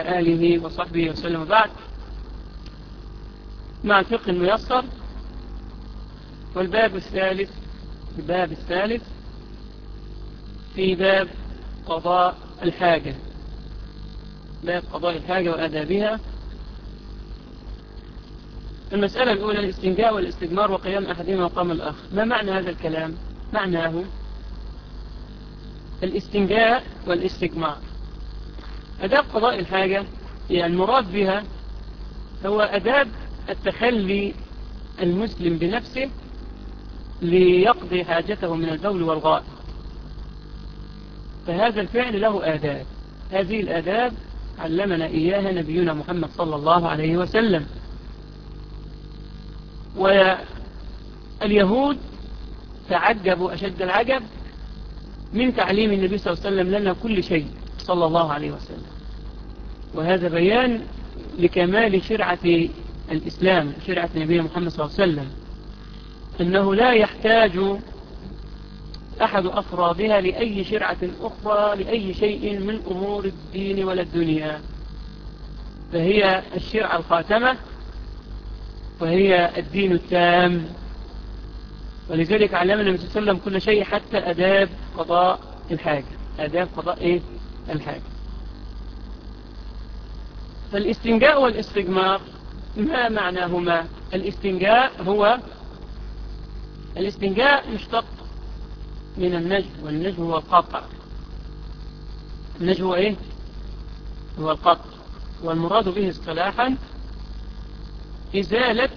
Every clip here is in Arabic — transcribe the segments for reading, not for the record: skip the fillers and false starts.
آله وصحبه وسلم. بعد مع الفقه الميسر، والباب الثالث في باب قضاء الحاجة، باب قضاء الحاجة وآدابها. المسألة الأولى الاستنجاء والاستجمار وقيام أحدهما مقام الآخر. ما معنى هذا الكلام؟ معناه الاستنجاء والاستجمار أداب قضاء الحاجة، يعني المراد بها هو أداب التخلي المسلم بنفسه ليقضي حاجته من البول والغائط، فهذا الفعل له آداب. هذه الآداب علمنا إياها نبينا محمد صلى الله عليه وسلم. واليهود تعجبوا أشد العجب من تعليم النبي صلى الله عليه وسلم لنا كل شيء صلى الله عليه وسلم، وهذا بيان لكمال شرعة الإسلام، شرعة نبينا محمد صلى الله عليه وسلم، أنه لا يحتاج أحد أفرادها لأي شرعة أخرى لأي شيء من أمور الدين ولا الدنيا، فهي الشرعة الخاتمة وهي الدين التام. ولذلك علمنا النبي صلى الله عليه وسلم كل شيء حتى أداب قضاء الحاجة، أداب قضاء الحاجة. فالاستنجاء والاستجمار ما معناهما؟ الاستنجاء مشتق من النجو، والنجو هو القطع. النجو هو هو القطع، والمراد به اصطلاحا إزالة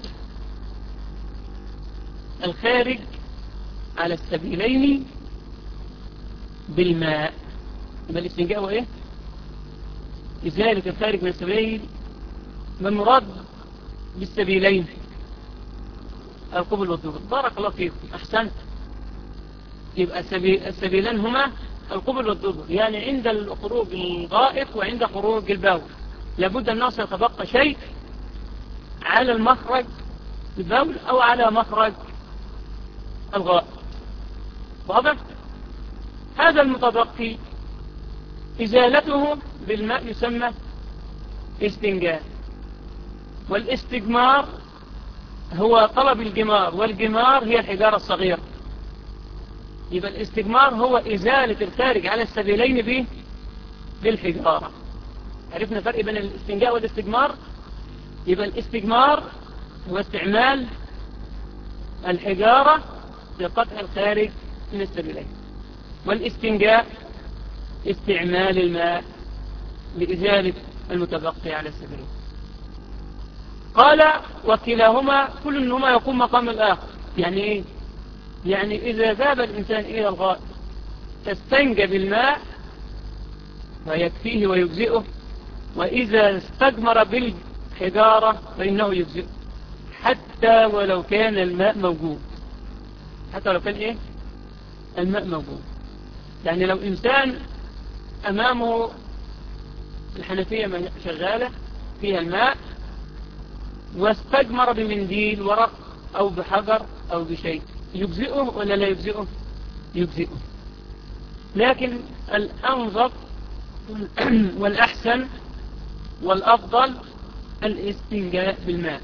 الخارج على السبيلين بالماء. يبقى الاستنجاء هو إزالة الخارج من السبيل. ما المراد بالسبيلين؟ القبل والدبر. بارك الله فيكم، أحسنت. يبقى السبيلان هما القبل والدبر، يعني عند خروج الغائط وعند خروج البول لابد أن يتبقى شيء على المخرج البول أو على مخرج الغائط. واضح؟ هذا المتبقي إزالته بالماء يسمى استنجاء. والاستجمار هو طلب الجمار، والجمار هي الحجارة الصغيرة. يبقى الاستجمار هو إزالة الخارج على السبيلين بالحجارة. عرفنا فرق بين الاستنجاء والاستجمار؟ يبقى الاستجمار هو استعمال الحجارة لقطع الخارج من السبيلين، والاستنجاء استعمال الماء لإزالة المتبقي على السبيلين. قال وكلاهما كل منهما يقوم مقام الآخر. يعني إيه؟ يعني إذا ذهب الإنسان إلى الغائط فاستنجى بالماء فيكفيه ويجزئه، وإذا استجمر بالحجارة فإنه يجزئه، حتى ولو كان الماء موجود. حتى ولو كان الماء موجود. يعني لو إنسان أمامه الحنفية شغالة فيها الماء واستجمر بمنديل ورق أو بحجر أو بشيء، يجزئه ولا لا يجزئه؟ يجزئه. لكن الأنظف والأحسن والأفضل الاستنجاء بالماء.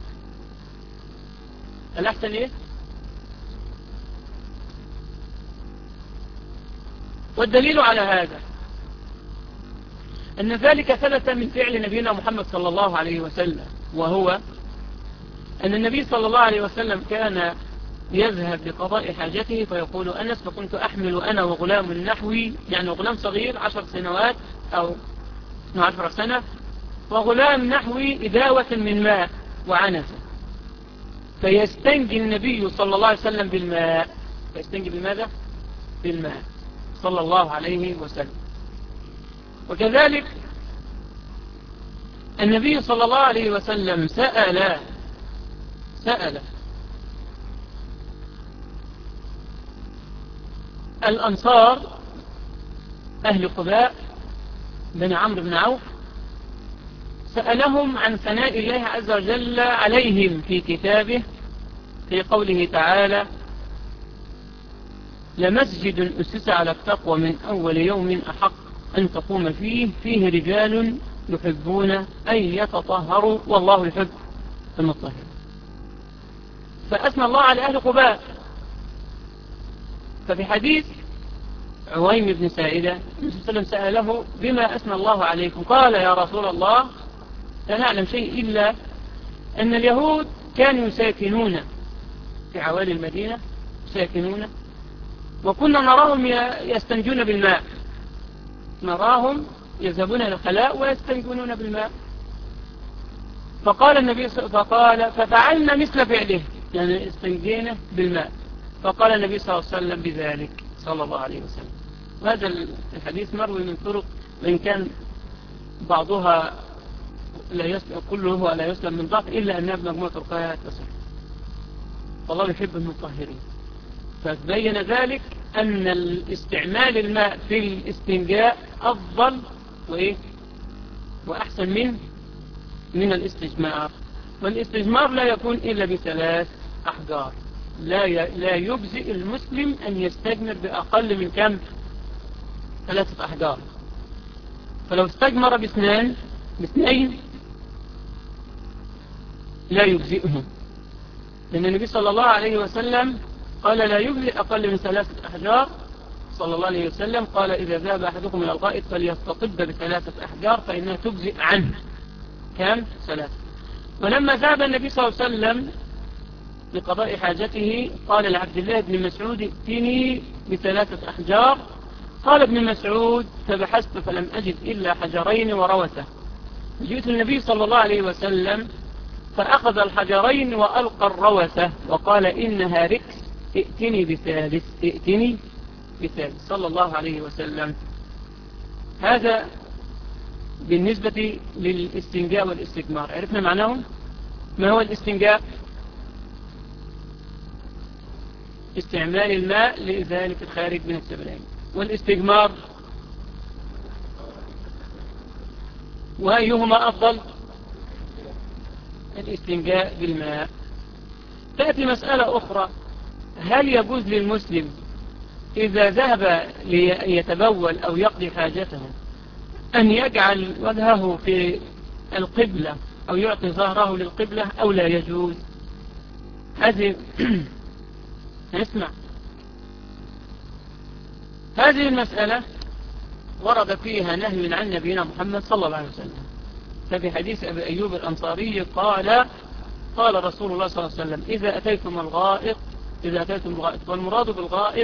الأحسن والدليل على هذا أن ذلك ثبت من فعل نبينا محمد صلى الله عليه وسلم، وهو أن النبي صلى الله عليه وسلم كان يذهب لقضاء حاجته فيقول أنس فكنت أحمل أنا وغلام نحوي، يعني غلام صغير 10 سنوات أو 12 سنة، وغلام نحوي إداوة من ماء وعنزة، فيستنجي النبي صلى الله عليه وسلم بالماء. فيستنجي بماذا؟ بالماء صلى الله عليه وسلم. وكذلك النبي صلى الله عليه وسلم سأل الأنصار أهل قباء بن عمرو بن عوف، سألهم عن ثناء الله عز وجل عليهم في كتابه في قوله تعالى لمسجد أسس على التقوى من أول يوم أحق أن تقوم فيه رجال يحبون أن يتطهروا والله يحب المطهرين. فأثنى الله على أهل قباء. ففي حديث عويم بن سائدة النبي صلى الله عليه وسلم سأله بما أثنى الله عليكم؟ قال يا رسول الله لا نعلم شيء إلا أن اليهود كانوا يساكنون في عوالي المدينة يساكنون، وكنا نراهم يستنجون بالماء، نراهم يذهبون إلى الخلاء ويستنجون بالماء. فقال النبي ففعلنا مثل فعله، يعني استنجينا بالماء. فقال النبي صلى الله عليه وسلم بذلك صلى الله عليه وسلم. وهذا الحديث مروي من طرق، وإن كان بعضها لا يسلم كله لا يسلم من ضعف، إلا أنها بمجموعة رقايات تصح. والله يحب المطهرين. فبين ذلك أن الاستعمال الماء في الاستنجاء أفضل وأحسن من الاستجمار. والاستجمار لا يكون إلا ب3 أحجار. لا يجزئ المسلم أن يستجمر بأقل من كم؟ 3 أحجار. فلو استجمر باثنين لا يجزئه، لأن النبي صلى الله عليه وسلم قال لا يجزئ أقل من 3 أحجار. صلى الله عليه وسلم قال إذا ذهب أحدكم إلى الغائط فليستطب ب3 أحجار فإنها تجزئ عنه. كم؟ 3. ولما ذهب النبي صلى الله عليه وسلم لقضاء حاجته قال لعبد الله بن مسعود ائتني ب3 أحجار. قال ابن مسعود فبحثت فلم أجد إلا حجرين وروثة. جئت النبي صلى الله عليه وسلم فأخذ الحجرين وألقى الروثة وقال إنها ركس، ائتني بثالث صلى الله عليه وسلم. هذا بالنسبة للاستنجاء والاستجمار. عرفنا معناهم؟ ما هو الاستنجاء؟ استعمال الماء لإزالة الخارج من السبلين. والاستجمار وأيهما أفضل؟ الاستنجاء بالماء. تأتي مسألة أخرى، هل يجوز للمسلم إذا ذهب ليتبول أو يقضي حاجته أن يجعل وجهه في القبلة أو يعطي ظهره للقبلة أو لا يجوز؟ هذه اسمع، هذه المسألة ورد فيها نهي عن نبينا محمد صلى الله عليه وسلم. ففي حديث أبي أيوب الأنصاري قال رسول الله صلى الله عليه وسلم إذا أتيتم الغائط، والمراد بالغائط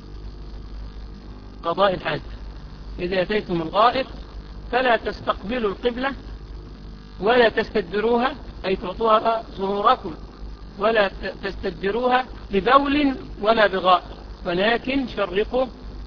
قضاء الحاجة. إذا أتيتم الغائط فلا تستقبلوا القبلة ولا تستدبروها، أي تعطوها ظهوركم، ولا تستدبروها ببول ولا بغائط، ولكن شرقوا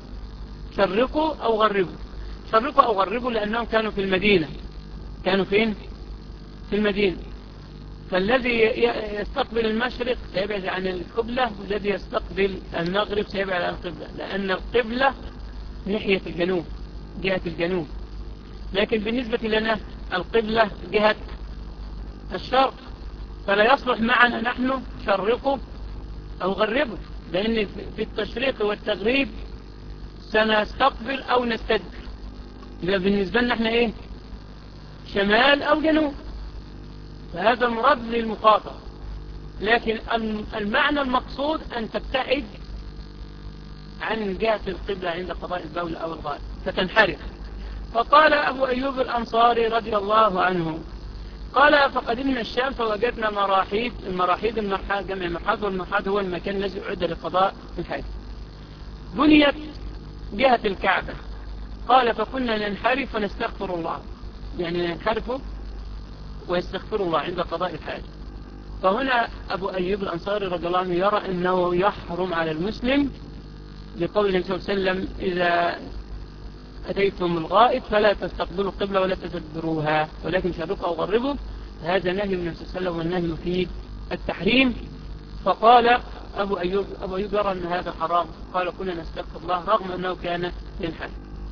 أو غربوا، لأنهم كانوا في المدينة. كانوا فين؟ في المدينة. فالذي يستقبل المشرق سيبعد عن القبلة، والذي يستقبل المغرب سيبعد عن القبلة، لأن القبلة ناحية الجنوب، جهة الجنوب. لكن بالنسبة لنا القبلة جهة الشرق، فلا يصلح معنا نحن شرقه أو غربه، لأن في التشريق والتغريب سنستقبل أو نستدبر. يبقى بالنسبة لنا احنا شمال أو جنوب. فهذا المراد للمخاطب، لكن المعنى المقصود أن تبتعد عن جهة القبلة عند قضاء البول أو الغائط فتنحرف. فقال أبو أيوب الأنصاري رضي الله عنه قال فقدمنا الشام فوجدنا مراحيض. المراحيض المرحاض جمع مرحاض، والمرحاض هو المكان الذي أعد لقضاء الحاجة. بنيت جهة الكعبة. قال فكنا ننحرف ونستغفر الله، يعني ننحرف ويستغفر الله عند قضاء الحاجة. فهنا أبو أيوب الأنصاري رضي الله عنه يرى أنه يحرم على المسلم لقول النبي صلى الله عليه وسلم إذا أتيتم الغائط فلا تستقبلوا القبلة ولا تستدبروها ولكن شرقوا أو غربوا. هذا نهي من النبي صلى الله عليه وسلم، والنهي فيه التحريم. فقال أبو أيوب يرى أن هذا حرام. قال كنا نستغفر الله رغم أنه كان ينحرف.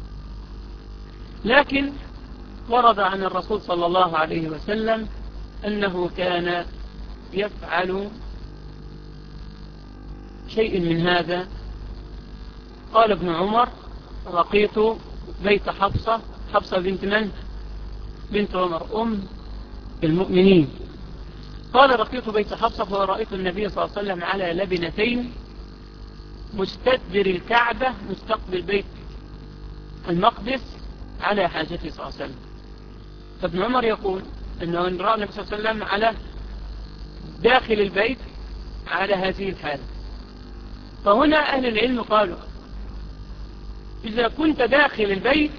لكن ورد عن الرسول صلى الله عليه وسلم أنه كان يفعل شيء من هذا. قال ابن عمر لقيت بيت حفصة بنت من؟ بنت عمر أم المؤمنين قال رقيت بيت حفصة فرأيت النبي صلى الله عليه وسلم على لبنتين مستدبر الكعبة مستقبل بيت المقدس على حاجته صلى الله عليه وسلم. فابن عمر يقول أنه رأى النبي صلى الله عليه وسلم على داخل البيت على هذه الحالة. فهنا أهل العلم قالوا إذا كنت داخل البيت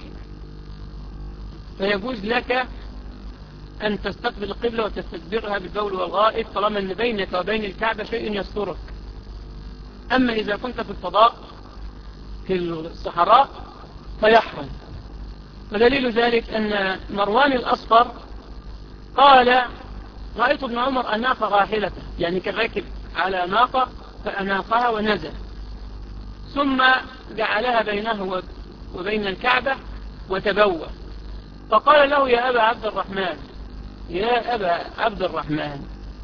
فيجوز لك أن تستقبل القبلة وتستدبرها بالبول والغائط طالما أن بينك وبين الكعبة شيء يسترك. أما إذا كنت في الفضاء في الصحراء فيحرم. ودليل ذلك أن مروان الأصفر قال رأيت ابن عمر أناق راحلته، يعني كان راكب على ناقة فأناقها ونزل ثم جعلها بينه وبين الكعبة وتبوى. فقال له يا أبا عبد الرحمن يا أبا عبد الرحمن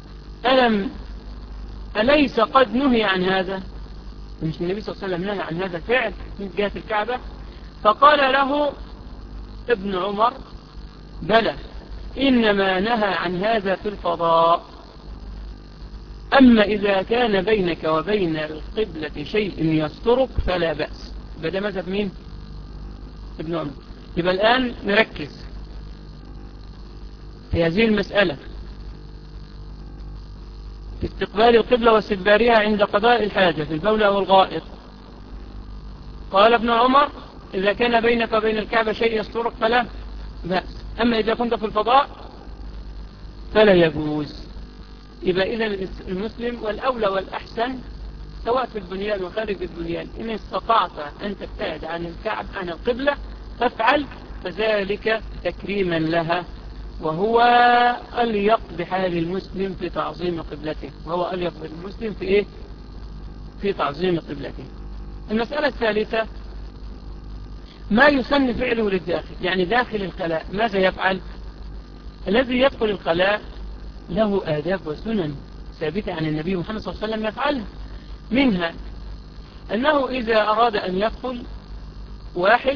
أليس قد نهي عن هذا؟ مش النبي صلى الله عليه وسلم نهي عن هذا الفعل من جهة الكعبة؟ فقال له ابن عمر بلى إنما نهى عن هذا في الفضاء، أما إذا كان بينك وبين القبلة شيء يسترك فلا بأس. بدأ مذهب مين؟ ابن عمر. يبقى الآن نركز في هذه المسألة في استقبال القبلة واستدبارها عند قضاء الحاجة في البول والغائط. قال ابن عمر إذا كان بينك وبين الكعبة شيء يسترك فلا بأس، أما إذا كنت في الفضاء فلا يجوز. يبقى إذن المسلم والأولى والأحسن سواء في البنيان وخارج البنيان إن استطعت أن تبتعد عن الكعب عن القبلة فافعل، فذلك تكريما لها، وهو أليق بحال المسلم في تعظيم قبلته، وهو أليق بالمسلم في إيه؟ في تعظيم قبلته. المسألة الثالثة ما يسن فعله للداخل، يعني داخل الخلاء ماذا يفعل؟ الذي يدخل الخلاء له آداب وسنن ثابتة عن النبي محمد صلى الله عليه وسلم يفعلها، منها أنه إذا أراد أن يدخل واحد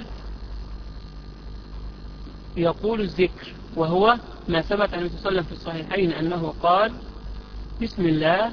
يقول الذكر، وهو ما ثبت عن النبي صلى الله عليه وسلم في الصحيحين أنه قال بسم الله.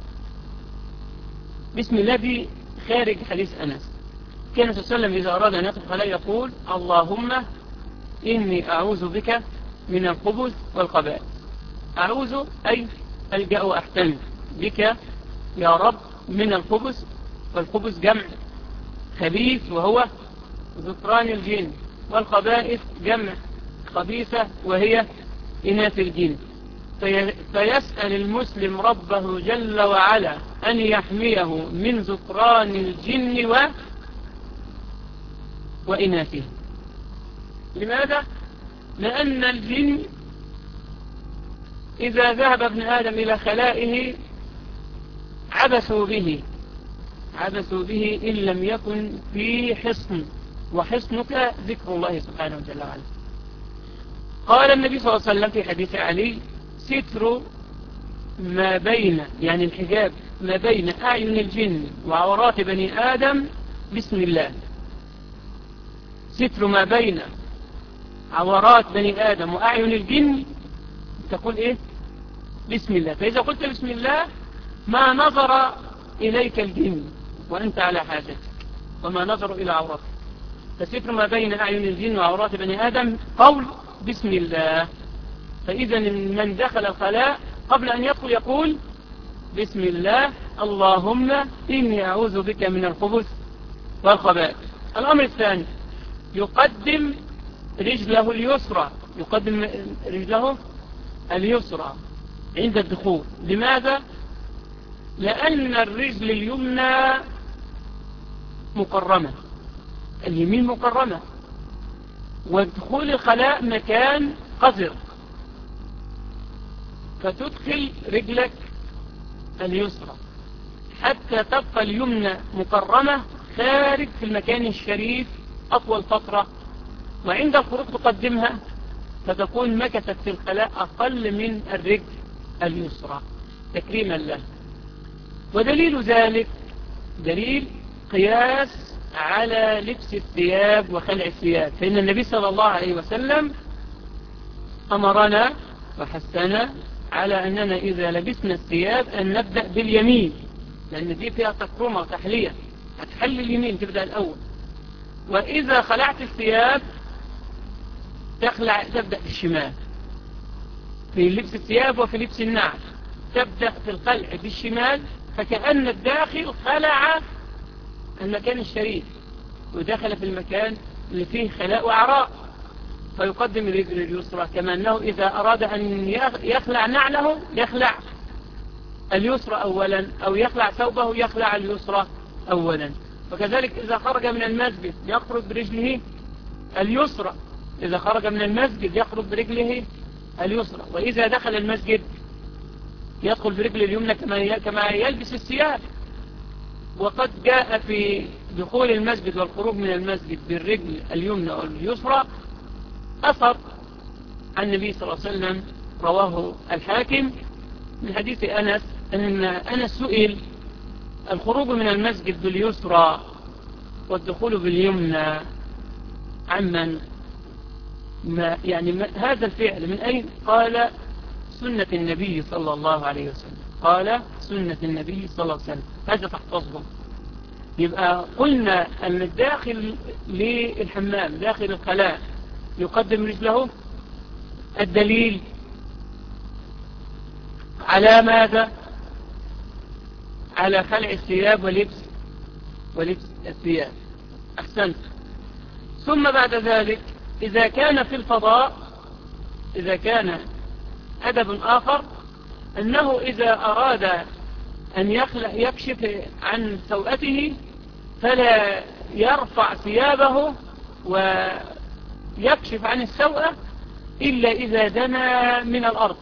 بسم الله دي خارج حديث أنس، كان صلى الله عليه وسلم إذا أراد أن يدخل الخلاء يقول اللهم إني أعوذ بك من الخبث والخبائث. أعوذ أي ألجأ وأحتمي بك يا رب من الخبث، والخبث جمع خبيث وهو ذكران الجن، والخبائث جمع خبيثة وهي إناث الجن. فيسأل المسلم ربه جل وعلا أن يحميه من ذكران الجن وإناثه. لماذا؟ لأن الجن إذا ذهب ابن آدم إلى خلائه عبثوا به إن لم يكن في حصن، وحصنك ذكر الله سبحانه وتعالى. قال النبي صلى الله عليه وسلم في حديث علي ستر ما بين، يعني الحجاب ما بين أعين الجن وعورات بني آدم بسم الله. ستر ما بين عورات بني آدم وأعين الجن تقول إيه؟ بسم الله. فإذا قلت بسم الله ما نظر إليك الجن وأنت على حاجتك وما نظر إلى عورتك. فستر ما بين أعين الجن وعورات بني آدم قول بسم الله. فإذا من دخل الخلاء قبل أن يدخل يقول بسم الله اللهم إني أعوذ بك من الخبث والخبائث. الأمر الثاني يقدم رجله اليسرى، يقدم رجله اليسرى عند الدخول. لماذا؟ لأن الرجل اليمنى مكرمة، اليمين مكرمة، ودخول الخلاء مكان قذر، فتدخل رجلك اليسرى حتى تبقى اليمنى مكرمة خارج في المكان الشريف أطول فترة، وعند الخروج تقدمها فتكون مكثت في الخلاء أقل من الرجل اليسرى تكريما له. ودليل ذلك دليل قياس على لبس الثياب وخلع الثياب، فإن النبي صلى الله عليه وسلم أمرنا وحثنا على أننا إذا لبسنا الثياب أن نبدأ باليمين، لأن دي فيها تكرمة وتحلية، هتحل اليمين تبدأ الأول. وإذا خلعت الثياب تبدأ بالشمال في لبس الثياب وفي لبس النعل. تبدأ في الخلع بالشمال، فكأن الداخل خلع المكان الشريف ودخل في المكان اللي فيه خلاء وعراء، فيقدم الرجل اليسرى. كما أنه إذا أراد أن يخلع نعله يخلع اليسرى أولا، أو يخلع ثوبه يخلع اليسرى أولا. وكذلك إذا خرج من المسجد يخرج برجله اليسرى، إذا خرج من المسجد يخرج برجله اليسرى. وإذا دخل المسجد يدخل برجل اليمنى كما يلبس الثياب. وقد جاء في دخول المسجد والخروج من المسجد بالرجل اليمنى واليسرى أثر عن النبي صلى الله عليه وسلم رواه الحاكم من حديث أنس أن أنس سئل: الخروج من المسجد باليسرى والدخول باليمنى عمن هذا الفعل من أين؟ قال: سنة النبي صلى الله عليه وسلم. قال: سنة النبي صلى الله عليه وسلم. هذا تحفظه. يبقى قلنا أن الداخل للحمام داخل الخلاء يقدم رجله. الدليل على ماذا؟ على خلع الثياب ولبس الثياب. أحسنت. ثم بعد ذلك إذا كان في الفضاء، إذا كان أدب آخر أنه إذا أراد أن يكشف عن سوءته فلا يرفع ثيابه ويكشف عن السوءة إلا إذا دنا من الأرض.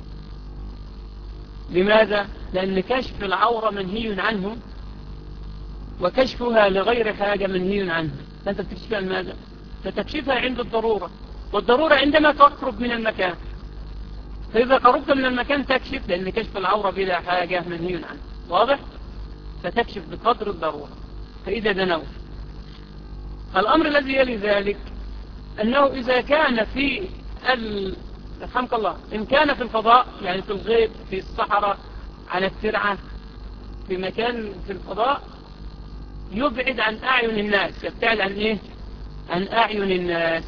لماذا؟ لأن كشف العورة منهي عنه، وكشفها لغير حاجة منهي عنه. فأنت بتكشفها لماذا؟ فتكشفها عند الضرورة، والضرورة عندما تقرب من المكان. فإذا قربت من المكان تكشف، لأن كشف العورة بلا حاجة منهي عنه. واضح؟ فتكشف بقدر الضرورة. فإذا دنوت. الأمر الذي يلي ذلك أنه إذا كان في رحمك الله، إن كان في الفضاء يعني في الغيب في الصحراء على الترعة في مكان في الفضاء يبعد عن أعين الناس. يبتعد عن إيه؟ عن أعين الناس.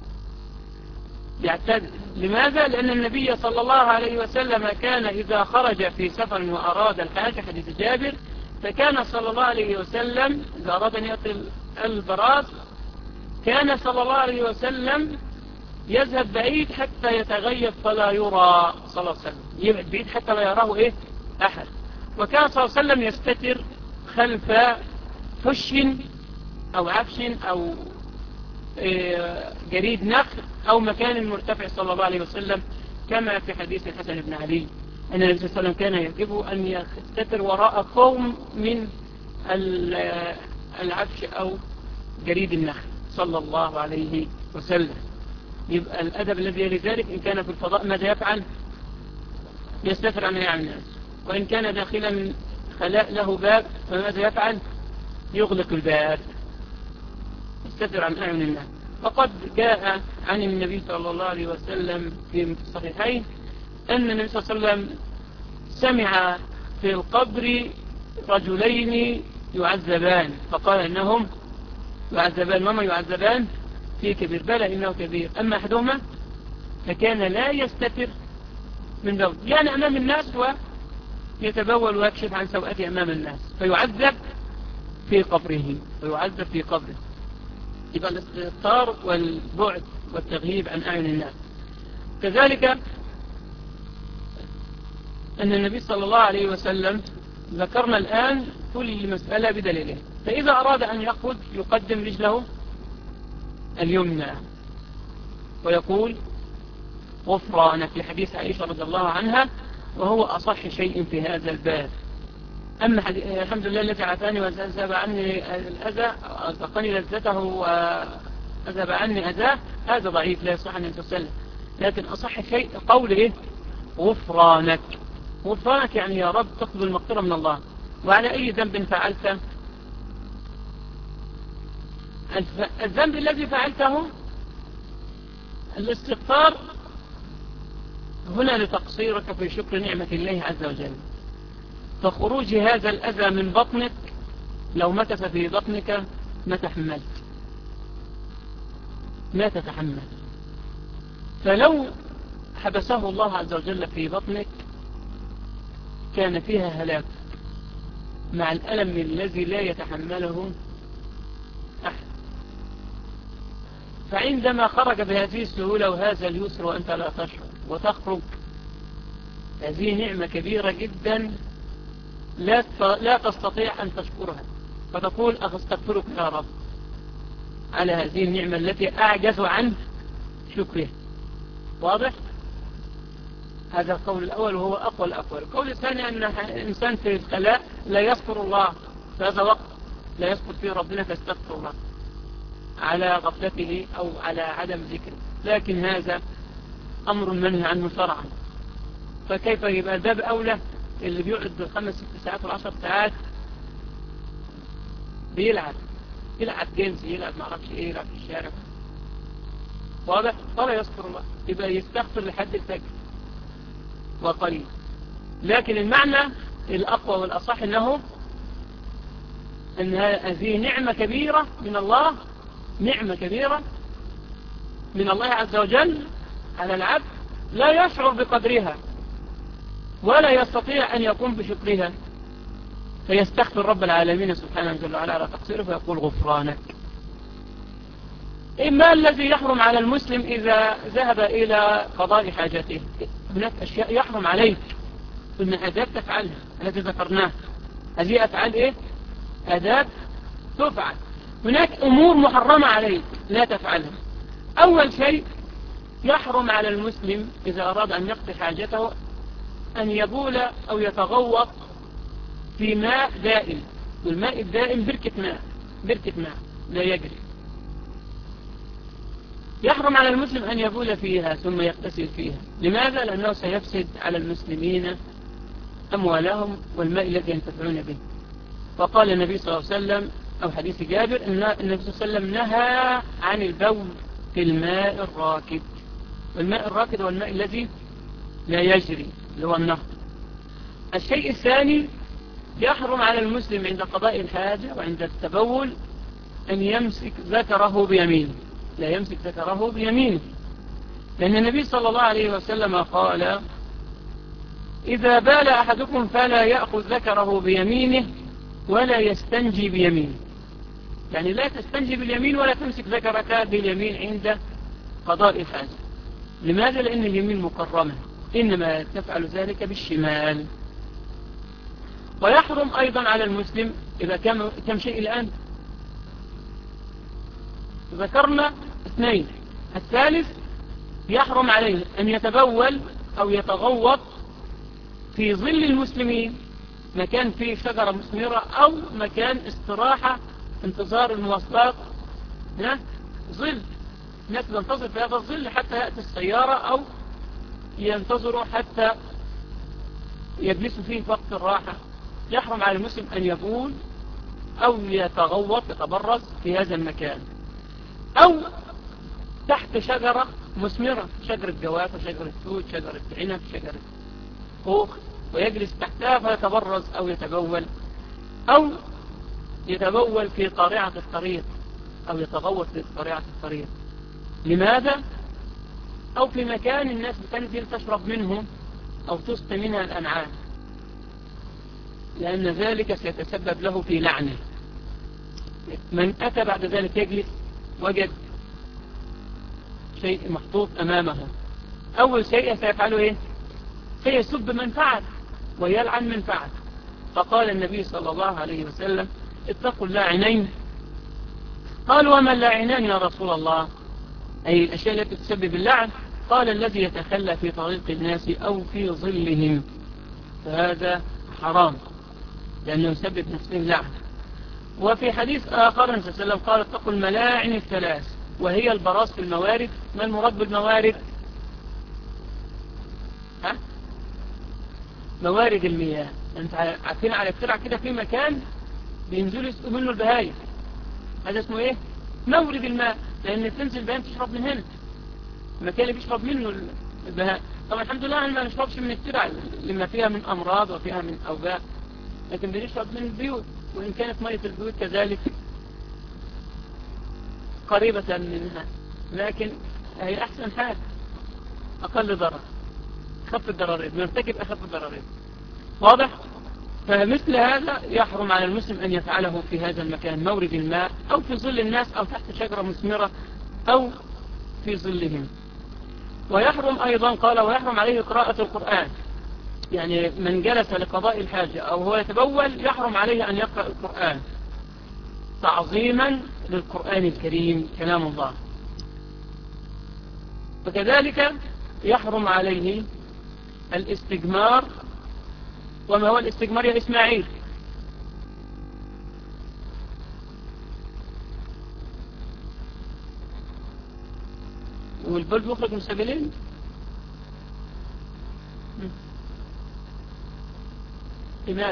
لماذا؟ لأن النبي صلى الله عليه وسلم كان إذا خرج في سفر وأراد الحاجة، حديث جابر، فكان صلى الله عليه وسلم إذا أراد أن يأتي البراز كان صلى الله عليه وسلم يذهب بعيد حتى يتغيب فلا يرى صلى الله عليه وسلم. يبعد بعيد حتى لا يراه أحد. وكان صلى الله عليه وسلم يستتر خلف فش أو عفش أو جريد نخل أو مكان مرتفع صلى الله عليه وسلم، كما في حديث الحسن بن علي أن النبي صلى الله عليه وسلم كان يجب أن يستتر وراء قوم من العفش أو جريد النخل صلى الله عليه وسلم. يبقى الأدب الذي يلي ذلك إن كان في الفضاء ماذا يفعل؟ يستتر عن أعين الناس. وإن كان داخلا خلاء له باب فماذا يفعل؟ يغلق الباب، يستتر عن أعين الناس. فقد جاء عن النبي صلى الله عليه وسلم في الصحيحين أن النبي صلى الله عليه وسلم سمع في القبر رجلين يعذبان، فقال إنهم يعذبان. وما يعذبان؟ في كبير. بلى إنه كبير. أما أحدهما فكان لا يستتر من بول، يعني أمام الناس ويتبول ويكشف عن سوءته أمام الناس، فيعذب في قبره. يبقى الاستطار والبعد والتغييب عن أعين الناس. كذلك أن النبي صلى الله عليه وسلم ذكرنا الآن كل مسألة بدليله. فإذا أراد أن يخرج يقدم رجله اليمنى ويقول غفرانك، في حديث عائشة رضي الله عنها، وهو أصح شيء في هذا الباب. أما الحمد لله الذي عافاني وأذهب عني الأذى، أذقني لذته وأذهب عني أذاه، هذا ضعيف لا يصح أن يتسلم. لكن أصح شيء قول إيه؟ غفرانك. غفرانك يعني يا رب تقبل المغفرة من الله. وعلى أي ذنب فعلته؟ الذنب الذي فعلته الاستغفار هنا لتقصيرك في شكر نعمة الله عز وجل. فخروج هذا الأذى من بطنك لو مكث في بطنك ما تحملت، ما تتحمل. فلو حبسه الله عز وجل في بطنك كان فيها هلاك مع الألم الذي لا يتحمله أحد. فعندما خرج بهذه السهولة وهذا اليسر وأنت لا تشعر وتخرج، هذه نعمة كبيرة جدا لا تستطيع أن تشكرها، فتقول أستغفرك يا رب على هذه النعمة التي أعجز عن شكرها. واضح؟ هذا القول الأول وهو أقوى الأقوال. القول الثاني أن الإنسان في الخلاء لا يذكر الله في هذا وقت، لا يذكر فيه ربنا فاستغفر الله على غفلته أو على عدم ذكره، لكن هذا أمر منهي عنه شرعا. فكيف يبقى ده بأولى اللي بيقعد 5 6 ساعات و10 ساعات بيلعب جنسي، يلعب معرفش ايه، يلعب في الشارع. واضح؟ فلا يذكر الله، يبقى يستغفر لحد الفجر وقليل. لكن المعنى الأقوى والأصح أن هذه نعمة كبيرة من الله، نعمة كبيرة من الله عز وجل على العبد لا يشعر بقدرها ولا يستطيع أن يقوم بشكرها، فيستغفر رب العالمين سبحانه وتعالى على تقصيره فيقول غفرانك. إما الذي يحرم على المسلم إذا ذهب إلى قضاء حاجته، هناك أشياء يحرم عليك إن أداب تفعلها التي ذكرناها. هذه أفعال إيه؟ أداب تفعل. هناك أمور محرمة عليك لا تفعلها. أول شيء يحرم على المسلم إذا أراد أن يقضي حاجته أن يبول أو يتغوط في ماء دائم، والماء الدائم بركة ماء لا يجري. يحرم على المسلم أن يبول فيها ثم يغتسل فيها. لماذا؟ لأنه سيفسد على المسلمين أموالهم والماء الذي ينتفعون به. وقال النبي صلى الله عليه وسلم أو حديث جابر أن النبي صلى الله عليه وسلم نهى عن البول في الماء الراكد، والماء الراكد هو الماء الذي لا يجري اللي هو النهر. الشيء الثاني يحرم على المسلم عند قضاء الحاجة وعند التبول أن يمسك ذكره بيمينه، لا يمسك ذكره بيمينه، لأن النبي صلى الله عليه وسلم قال إذا بال أحدكم فلا يأخذ ذكره بيمينه ولا يستنجي بيمينه. يعني لا تستنجي باليمين ولا تمسك ذكرك باليمين عند قضاء الحاجة. لماذا؟ لأن اليمين مكرمة، إنما تفعل ذلك بالشمال. ويحرم أيضا على المسلم إذا كم شيء الآن ذكرنا 2. الثالث يحرم عليه أن يتبول أو يتغوط في ظل المسلمين، مكان فيه شجرة مثمرة أو مكان استراحة انتظار المواصلات، ظل الناس تنتظر في هذا الظل حتى يأتي السيارة أو ينتظروا حتى يجلسوا فيه في وقت الراحة. يحرم على المسلم أن يبول أو يتغوط يتبرز في هذا المكان، أو تحت شجرة مثمرة، شجرة جوافة، شجرة توت، شجرة عنب، شجرة خوخ، ويجلس تحتها فيتبرز أو يتبول، أو يتبول في قارعة الطريق أو يتغوط في قارعة الطريق. لماذا؟ أو في مكان الناس بتنزل تشرب منه أو تسقي منها الأنعام، لأن ذلك سيتسبب له في لعنة. من أتى بعد ذلك يجلس وجد شيء محطوط أمامه، أول شيء سيفعله إيه؟ سيسب من فعل ويلعن من فعل. فقال النبي صلى الله عليه وسلم اتقوا اللاعنين. قالوا وما اللاعنان يا رسول الله؟ أي الأشياء التي تسبب اللعن. قال الذي يتخلى في طريق الناس أو في ظلهم، فهذا حرام لأنه يسبب نفسه اللعن. وفي حديث آخر النبي صلى الله عليه وسلم قال اتقوا الملاعن الثلاث، وهي البراز في الموارد. ما المراد بالموارد؟ موارد المياه. انت عارفين على الترع كده في مكان بينزلوا يسقوا منه البهايم، هذا اسمه ايه؟ مورد الماء، لان تنزل البهايم تشرب من هنا، المكان اللي بيشرب منه البهاء. طبعا الحمد لله ما نشربش من الترع لما فيها من أمراض وفيها من أوباء، لكن بنشرب من البيوت، وإن كانت مية البيوت كذلك قريبة منها، لكن هي أحسن حاجة، أقل ضرر، خف الضررين، نرتكب أخف الضررين. واضح؟ فمثل هذا يحرم على المسلم أن يفعله في هذا المكان، مورد الماء أو في ظل الناس أو تحت شجرة مثمرة أو في ظلهم. ويحرم أيضا قال ويحرم عليه قراءة القرآن، يعني من جلس لقضاء الحاجة أو هو يتبول يحرم عليه أن يقرأ القرآن تعظيما للقرآن الكريم كلام الله. وكذلك يحرم عليه الاستجمار. وما هو الاستجمار يا إسماعيل؟ والبلد يخرج من سبيلين. لماذا؟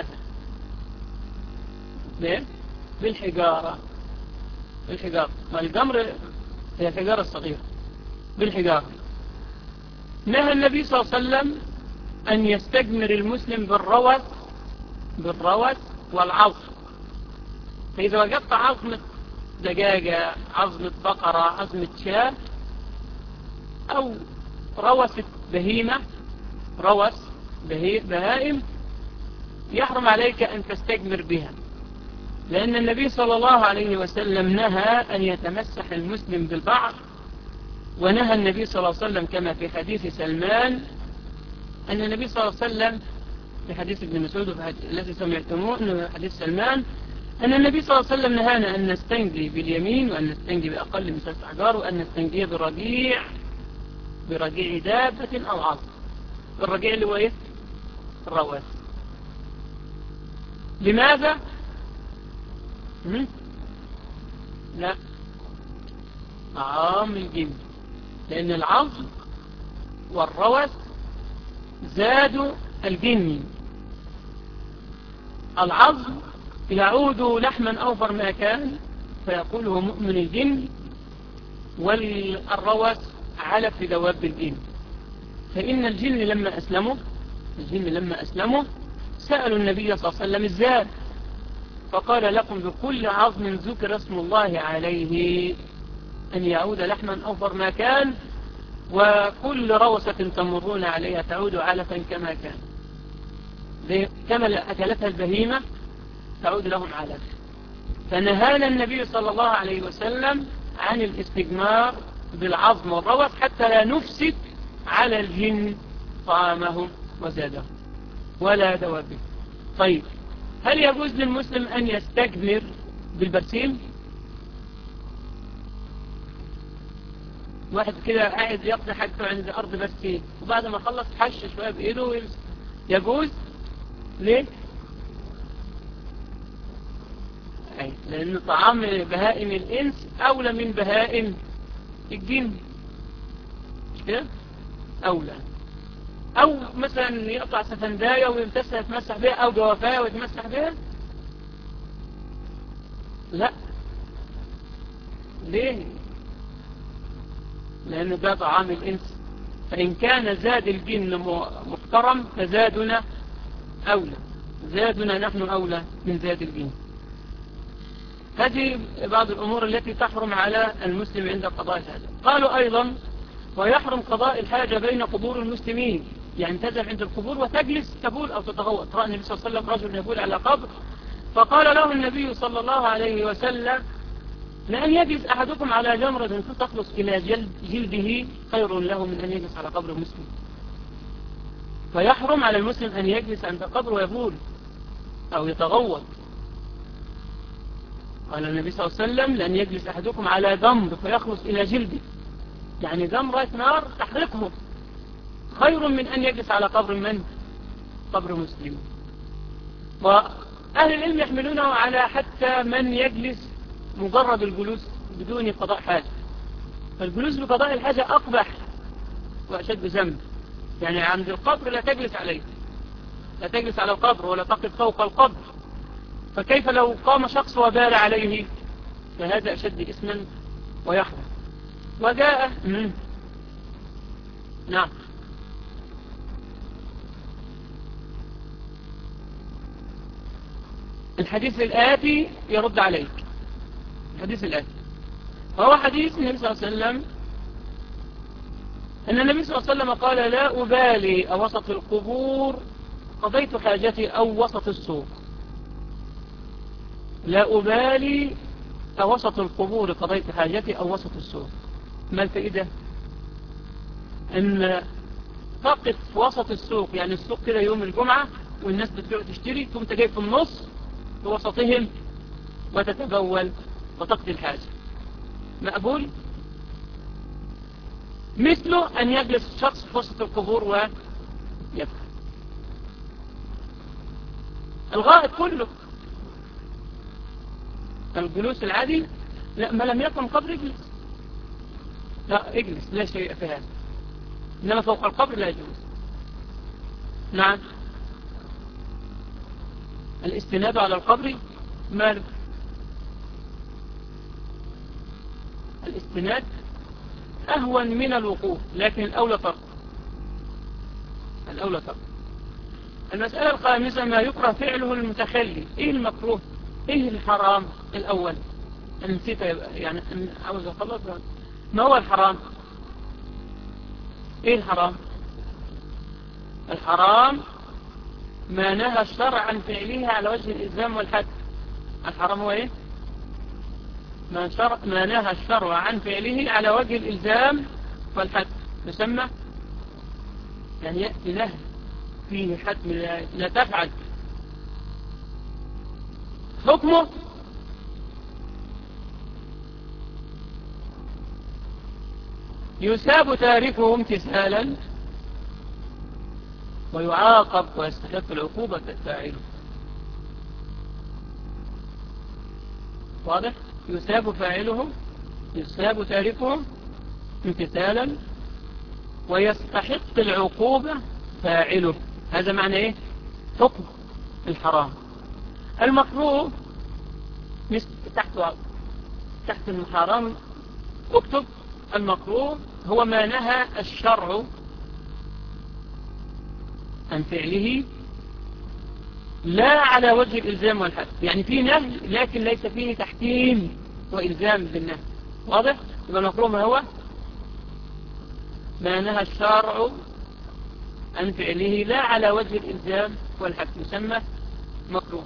ليه؟ بالحجارة. والجمر هي الحجارة الصغيرة. بالحجارة. نهى النبي صلى الله عليه وسلم أن يستجمر المسلم بالروث والعظم. فإذا وجدت عظمة دجاجة، عظمة بقرة، عظمة شاة، أو روث بهيمة، بهائم، يحرم عليك أن تستجمر بها، لأن النبي صلى الله عليه وسلم نهى أن يتمسح المسلم بالبعض. ونهى النبي صلى الله عليه وسلم كما في حديث سلمان أن النبي صلى الله عليه وسلم في حديث ابن مسعود الذي سمعتموه أنه حديث سلمان أن النبي صلى الله عليه وسلم نهانا أن نستنجي باليمين، وأن نستنجي بأقل من 3 أحجار، وأن نستنجي برجيع دابة أو عظم. الرجيع اللي هو إيه؟ الرواث. لماذا؟ لا، طعام الجن، لأن العظم والروث زادوا الجن. العظم يعود لحما أوفر ما كان فيقوله مؤمن الجن، والروث علف دواب الجن. فإن الجن لما أسلموا سألوا النبي صلى الله عليه وسلم الزاد، فقال لكم بكل عظم ذكر اسم الله عليه أن يعود لحما أوفر ما كان، وكل روثة تمرون عليها تعود علفا كما كان، كما أكلتها البهيمة تعود لهم علف. فنهانا النبي صلى الله عليه وسلم عن الاستجمار بالعظم والروث حتى لا نفسد على الجن طعامهم وزادهم ولا دوابهم. طيب، هل يجوز للمسلم أن يستجمر بالبرسيم؟ واحد كده قاعد يقضي حاجته عند أرض برسيم، وبعد ما خلص حش شوية بإيده ويمسك، يجوز؟ ليه؟ لأن طعام بهائم الإنس أولى من بهائم الجن، مش كده؟ أولى. أو مثلا يقطع سفنداية ويمتسها يتمسح بها، أو جوافاية ويتمسح بها؟ لا. ليه؟ لأنه ده طعام الإنس، فإن كان زاد الجن محترم فزادنا أولى، زادنا نحن أولى من زاد الجن. هذه بعض الأمور التي تحرم على المسلم عند قضاء الحاجة. قالوا أيضا ويحرم قضاء الحاجة بين قبور المسلمين، يعني تذهب عند القبور وتجلس تبول أو تتغوط. رأى النبي صلى الله عليه وسلم رجل يبول على قبر، فقال له النبي صلى الله عليه وسلم لأن يجلس أحدكم على جمرة فتخلص إلى جلده خير له من أن يجلس على قبر مسلم. فيحرم على المسلم أن يجلس عند قبر ويبول أو يتغوط. قال النبي صلى الله عليه وسلم لأن يجلس أحدكم على جمر فيخلص إلى جلده، يعني جمرة نار تحرقه، خير من أن يجلس على قبر من؟ قبر مسلم. وأهل العلم يحملونه على حتى من يجلس مجرد الجلوس بدون قضاء حاجة، فالجلوس بقضاء الحاجة أقبح وأشد ذنب. يعني عند القبر لا تجلس عليه، لا تجلس على القبر ولا تقف فوق القبر، فكيف لو قام شخص وبال عليه؟ فهذا أشد إثما ويحرم. وجاء نعم الحديث الآتي يرد عليك. الحديث الآتي فهو حديث النبي صلى الله عليه وسلم، أن النبي صلى الله عليه وسلم قال: لا أبالي أوسط القبور قضيت حاجتي أو وسط السوق. لا أبالي أوسط القبور قضيت حاجتي أو وسط السوق. ما الفائدة؟ أن تقف في وسط السوق، يعني السوق كده يوم الجمعة والناس بتبيع وتشتري، ثم تجي في النص في وسطهم وتتبول وتقضي الحاجة. مقبول؟ مثله أن يجلس الشخص في وسط القبور ويبكي. الغائط كله الجلوس العادي، لا، ما لم يكن قبر اجلس، لا اجلس، لا شيء في هذا. إنما فوق القبر لا يجوز. نعم. الاستناد على القبر ماله؟ الاستناد أهون من الوقوف، لكن الأولى ترك. الأولى ترك. المسألة الخامسة ما يكره فعله المتخلي. إيه المكروه؟ إيه الحرام؟ الأول أنا نسيت، يعني عاوز أخلص. ما هو الحرام؟ إيه الحرام؟ الحرام ما نهى الشرع عن فعله على وجه الإلزام والحد. الحرام هو إيه؟ ما نهى الشرع عن فعله على وجه الإلزام والحد. يسمى يعني يأتي نهي فيه حد لا تفعل، حكمه يساب تاركه امتثالا ويعاقب ويستحق العقوبة فاعله. واضح؟ يساب تاركه امتثالا ويستحق العقوبة فاعله. هذا معنى ايه؟ حكم الحرام. المكروه تحت المحرم اكتب: المكروه هو ما نهى الشرع عن فعله لا على وجه الإلزام والحد. يعني فيه نهي لكن ليس فيه تحكيم وإلزام بالنهي. واضح؟ يبقى المكروه ما هو؟ ما نهى الشرع عن فعله لا على وجه الإلزام والحد، يسمى مكروه.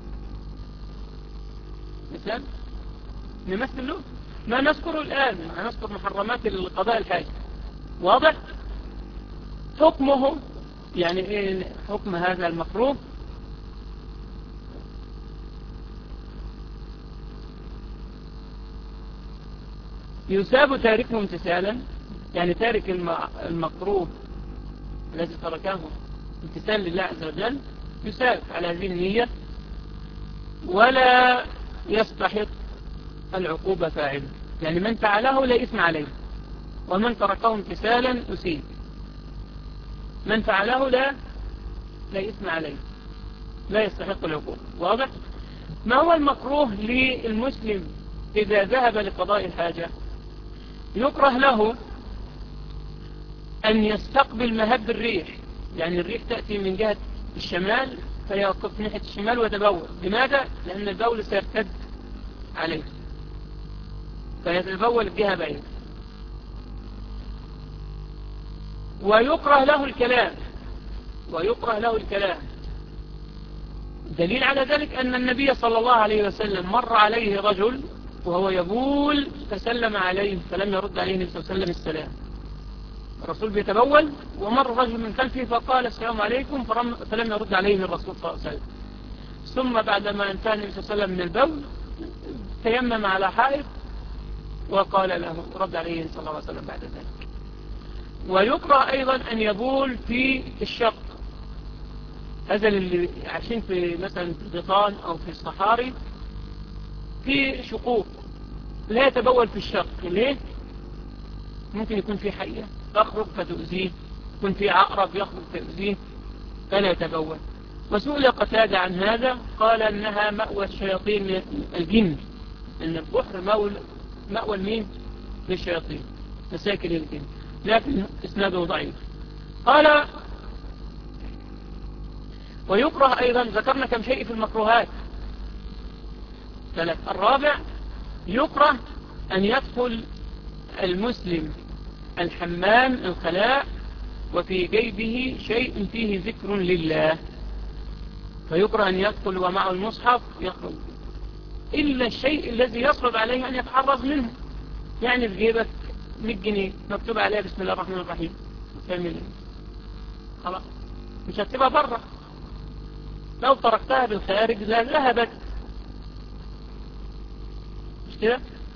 مثال نمثل له ما نذكره الآن، نذكر محرمات القضاء الحاجة. واضح؟ حكمه يعني ايه حكم هذا المكروه؟ يساب تاركه امتثالا، يعني تارك المكروه الذي تركه امتثال لله عز وجل يساب على هذه النية ولا يستحق العقوبة فاعله. يعني من فعله لا إثم عليه، ومن تركه امتثالا يسيب. من فعله لا إثم عليه، لا يستحق العقوبة. واضح؟ ما هو المكروه للمسلم إذا ذهب لقضاء الحاجة؟ يكره له أن يستقبل مهب الريح، يعني الريح تأتي من جهة الشمال فيقف ناحية الشمال ويتبول. لماذا؟ لأن البول سيرتد عليه فيتبول الجهة بعيد. ويكره له الكلام. دليل على ذلك أن النبي صلى الله عليه وسلم مر عليه رجل وهو يبول فسلم عليه فلم يرد عليه النبي صلى الله عليه وسلم السلام. الرسول بيتبول ومر رجل من خلفه فقال السلام عليكم فلم يرد عليه الرسول صلى الله عليه وسلم. ثم بعدما انتهى النبي صلى الله عليه وسلم من البول تيمم على حائط وقال له رد عليه صلى الله عليه وسلم بعد ذلك. ويكره أيضا أن يبول في الشق. هذا اللي عايشين في مثلا في الغيطان أو في الصحاري في شقوق لا يتبول في الشق. ليه؟ ممكن يكون في حية تخرج فتؤذيه، يكون في عقرب يخرج فتؤذيه فلا يتبول. وسئل قتادة عن هذا قال أنها مأوى الشياطين الجن، أن البحر مأوى المين للشياطين مساكن الجن، لكن اسناده ضعيف. قال ويكره أيضا، ذكرنا كم شيء في المكروهات، ثلاث. الرابع يكره أن يدخل المسلم الحمام الخلاء وفي جيبه شيء فيه ذكر لله، فيكره أن يدخل ومعه المصحف يخرج، إلا الشيء الذي يصعب عليه أن يتحرز منه. يعني في جيبك 100 جنيه مكتوب عليها بسم الله الرحمن الرحيم، تعمل ايه؟ خلاص مش هتسيبها بره، لو تركتها بالخارج لا ذهبت، مش كده؟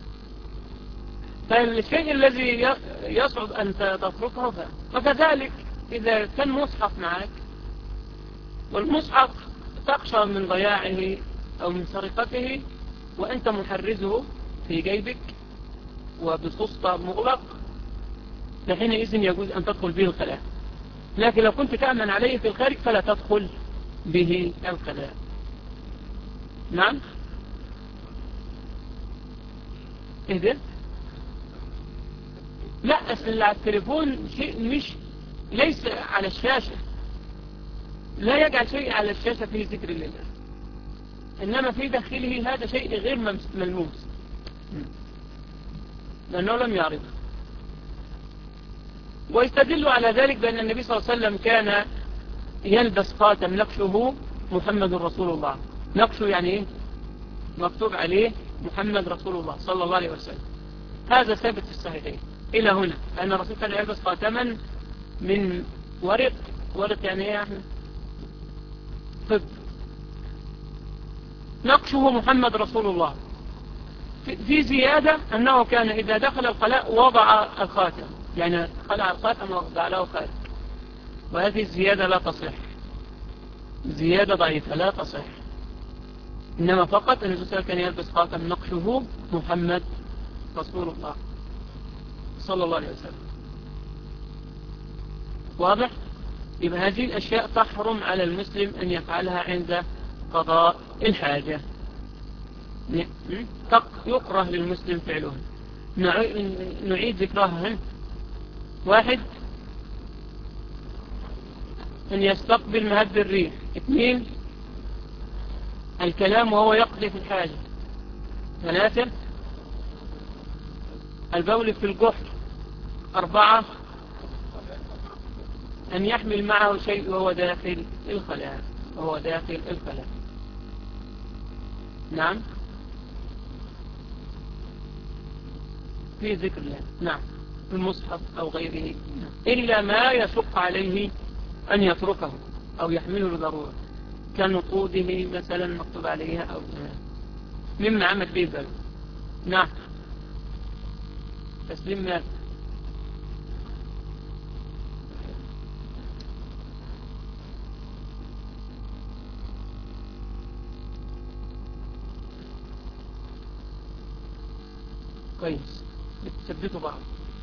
فالشيء الذي يصعب أن تتركه وكذلك إذا كان مصحف معك والمصحف تخشى من ضياعه أو من سرقته وأنت محرزه في جيبك وبسطة مغلق، فحينئذ يجوز أن تدخل به الخلاء. لكن لو كنت تأمن عليه في الخارج فلا تدخل به الخلاء. نعم. ايه ده؟ لا، أصل على التليفون شيء ليس على الشاشة، لا يجعل شيء على الشاشة فيه ذكر الله، إنما في داخله هذا شيء غير ملموس لأنه لم يعرضه. ويستدل على ذلك بأن النبي صلى الله عليه وسلم كان يلبس خاتم نقشه محمد رسول الله. نقشه يعني ايه؟ مكتوب عليه محمد رسول الله صلى الله عليه وسلم. هذا ثابت في الصحيحين إلى هنا، أن الرسول كان يلبس خاتما من ورق يعني ايه يا أحمد؟ طب نقشه محمد رسول الله. في زيادة أنه كان إذا دخل الخلاء وضع الخاتم، يعني خلع الخاتم ووضع له خاتم، وهذه الزيادة لا تصح، زيادة ضعيفة لا تصح، إنما فقط أن الرسول كان يلبس خاتم نقشه محمد رسول الله صلى الله عليه وسلم. واضح؟ يبقى هذه الأشياء تحرم على المسلم أن يفعلها عند قضاء الحاجة، يكره للمسلم فعلها. نعيد ذكرها. 1 أن يستقبل مهب الريح. 2 الكلام وهو يقضي في الحاجة. 3 البول في الجحر. 4 أن يحمل معه شيء وهو داخل الخلاء. نعم، في ذكر الله، نعم، في المصحف أو غيره، إلا ما يشق عليه أن يتركه أو يحمله لضرورة، كنقوده مثلا مكتوب عليها أو مما عمل به ذلك. نعم. تسليم مال. كويس، بتثبتوا بعض.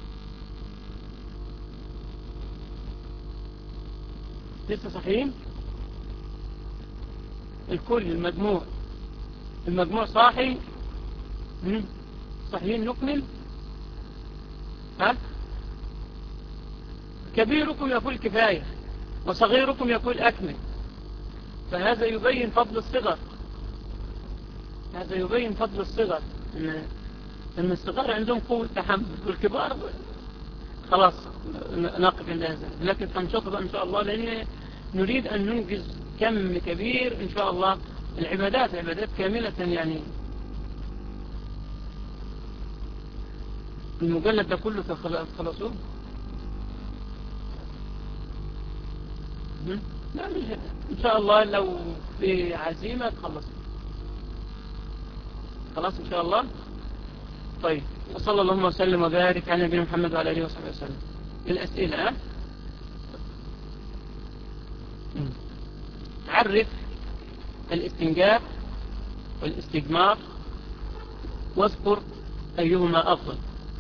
لسه صحيحين الكل، المجموع صاحي. صحيحين. نكمل. ها؟ كبيركم يقول كفاية وصغيركم يقول أكمل، فهذا يبين فضل الصغر، أن الصغار عندهم قوة تحمل والكبار خلاص نقف عند هذا، لكن هنشطب إن شاء الله، لأن نريد أن ننجز كم كبير إن شاء الله. عبادات كاملة، يعني المجلد ده كله تخلصوه. لا مش إن شاء الله، لو في عزيمة تخلص خلاص إن شاء الله. طيب، وصلى اللهم وسلم وبارك على نبينا محمد وعلى آله وصحبه وسلم. الأسئلة. عرف الاستنجاء والاستجمار واذكر أيهما أفضل.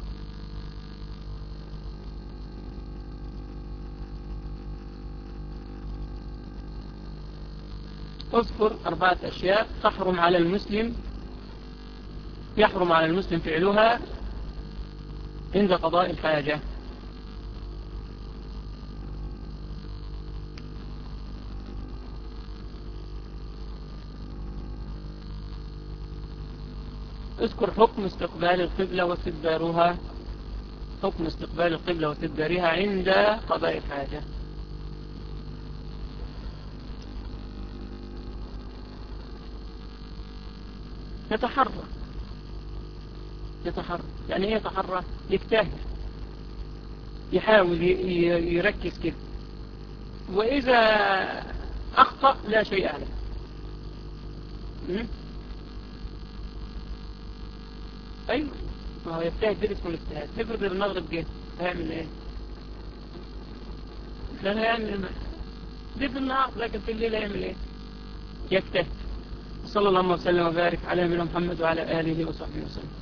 اذكر 4 أشياء يحرم على المسلم فعلها عند قضاء الحاجة. اذكر حكم استقبال القبلة واستدبارها، حكم استقبال القبلة واستدبارها عند قضاء الحاجة. يتحرى يعني ايه يتحرى؟ يجتهد، يحاول يركز كده، وإذا أخطأ لا شيء عليه. أيوة، ما هو يجتهد، ده اسمه الاجتهاد. تفرض المغرب جه هيعمل ايه؟ لا هيعمل ما دي في النهار، لكن في الليل هيعمل ايه؟ يجتهد. صلى الله وسلم وبارك على نبينا محمد وعلى آله وصحبه وسلم.